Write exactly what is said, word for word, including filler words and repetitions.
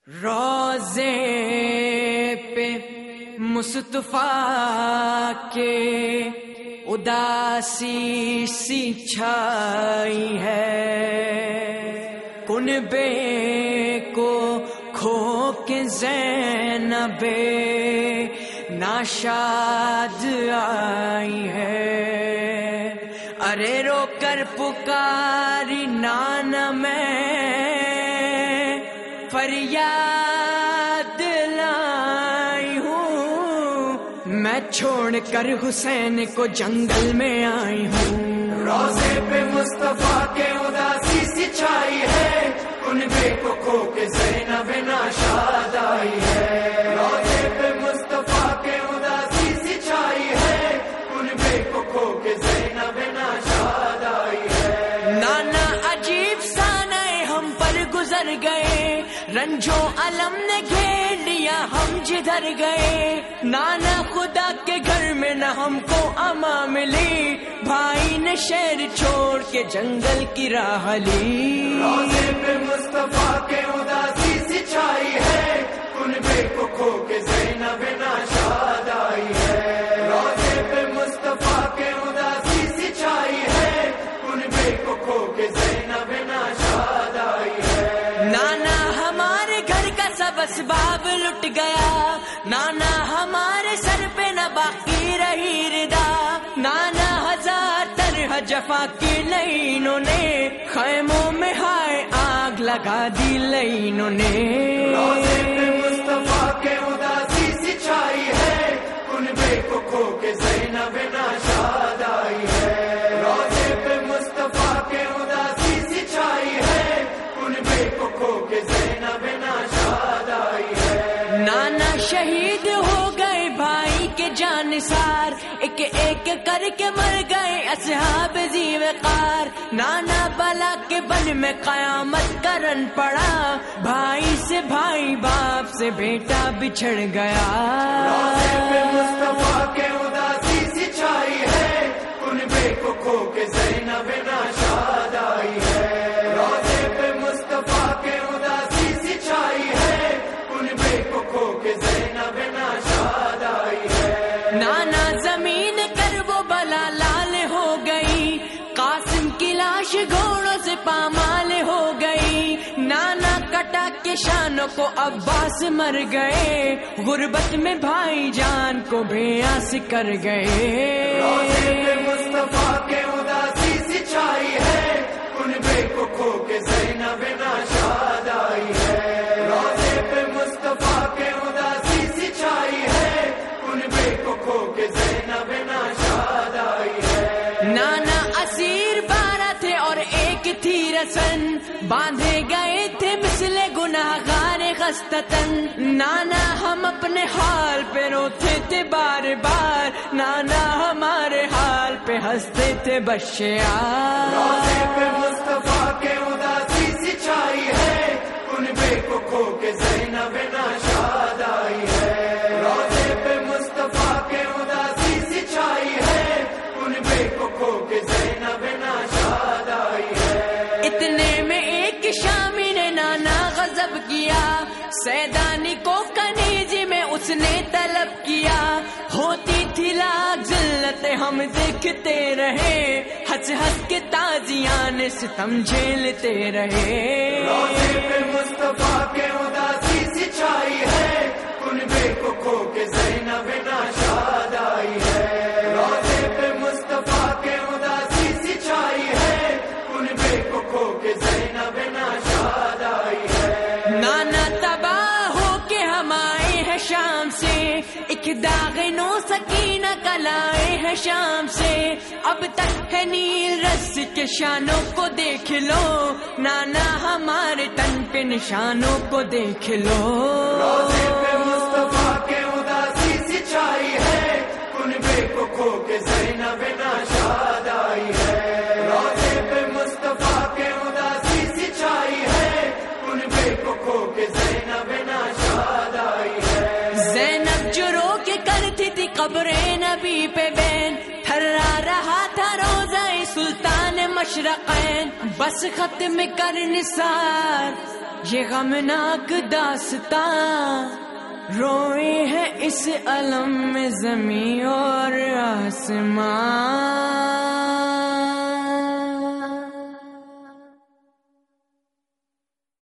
روضے پہ مصطفیٰ کے اداسی سی چھائی ہے، کنبے کو کھو کے زینب ناشاد آئی ہے، ارے رو کر پکاری نانا میں فریاد لائی ہوں، میں چھوڑ کر حسین کو جنگل میں آئی ہوں۔ روضے پہ مصطفیٰ کے اداسی سی چھائی ہے، کنبے کو کھو کے زینب ناشاد آئی ہے، روضے پہ مصطفیٰ کے اداسی سی چھائی ہے، کنبے کو کھو کے زینب ناشاد آئی ہے۔ نانا عجیب سانئے ہم پر گزر گئے، رنجو علم نے گھیر لیا ہم جدھر گئے، نانا خدا کے گھر میں نہ ہم کو اما ملی، بھائی نے شہر چھوڑ کے جنگل کی راہ لی۔ روضے پہ مصطفیٰ کے اداسی سی چھائی ہے، کنبے کو کھو کے زینب ناشاد آئی ہے، روضے پہ مصطفیٰ کے اداسی سی چھائی ہے، کنبے کو کھو کے زینب ناشاد آئی ہے۔ نانا ہمارے گھر کا سب اسباب لٹ گیا، نانا ہمارے سر پہ نہ باقی رہی ردا، نانا ہزار طرح جفا کی لینوں نے خیموں میں ہائے آگ لگا دی لینوں نے۔ روضے پہ مصطفیٰ کے اداسی سی چھائی ہے، کنبے کو کھو کے زینب ناشاد آئی ہے، روضے پہ مصطفیٰ کے اداسی سی چھائی ہے، کنبے کو کھو کے زینب ناشاد آئی ہے۔ نانا شہید ہو گئے بھائی کے جانثار، ایک ایک کر کے مر گئے اصحاب ذی وقار، نانا بلا کے بن میں قیامت کرن پڑا، بھائی سے بھائی باپ سے بیٹا بچھڑ گیا۔ روضے پہ مصطفیٰ کے اداسی سی چھائی ہے، کنبے کو کھو کے زینب ناشاد آئی ہے، روضے پہ مصطفیٰ کے اداسی سی چھائی ہے، کنبے کو کھو کے زینب ناشاد آئی ہے۔ نانا زمین کر وہ بلا لال ہو گئی، قاسم کی لاش گھوڑوں سے پامال ہو گئی، نانا کٹا کے شانوں کو عباس مر گئے، غربت میں بھائی جان کو بے آس کر گئے۔ روضے پہ مصطفیٰ کے اداسی سی چھائی ہے، کنبے کو کھو کے زینب ناشاد آئی ہے، روضے پہ مصطفیٰ کے اداسی سی چھائی ہے، کنبے کو کھو کے زینب ناشاد آئی ہے۔ نانا اسیر بارہ تھے اور ایک تھی رسن، باندھے گئے تھے مثل گناہگار خستتن، نانا ہم اپنے حال پہ روتے تھے بار بار، نانا ہمارے حال پہ ہنستے تھے بشیار۔ روضے پہ مصطفیٰ کے اداسی سی چھائی ہے، کنبے کو کھو کے زینب ناشاد آئی ہے، روضے پہ مصطفیٰ کے اداسی سی چھائی ہے، کنبے کو کھو کے زینب ناشاد آئی ہے۔ اتنے میں ایک شامی نے نانا غضب کیا، سیدانی کو کنیزی میں اس نے طلب کیا، ہوتی تھی لاکھ ذلتیں ہم دیکھتے رہے، ہنس ہنس کے تازیان ستم جھیلتے رہے۔ روضے پہ مصطفیٰ کے اداسی سی چھائی ہے، کنبے کو کھو کے زینب ناشاد آئی ہے، روضے پہ مصطفیٰ کے اداسی سی چھائی ہے، کنبے کو کھو کے زینب ناشاد آئی ہے۔ نانا تباہ ہو کے ہم آئے ہیں شام سے، ایک داغ نو سکینہ کلائے ہیں شام سے، اب تک ہے نیل رس کے شانوں کو دیکھ لو، نانا ہمارے تن پہ نشانوں کو دیکھ لو۔ روضے پہ مصطفیٰ کے اداسی سی چھائی ہے، کنبے کو کھو کے زینب ناشاد آئی ہے، روضے پہ مصطفیٰ کے اداسی سی چھائی ہے، کنبے کو کھو کے زینب ناشاد آئی ہے۔ زینب جو رو کے کرتی تھی قبر نبی پہ بین، تھرا رہا تھا روزہ سلطان مشرقین بس ختم کر نثار یہ غمناک داستان روئے ہیں اس علم میں زمین اور آسمان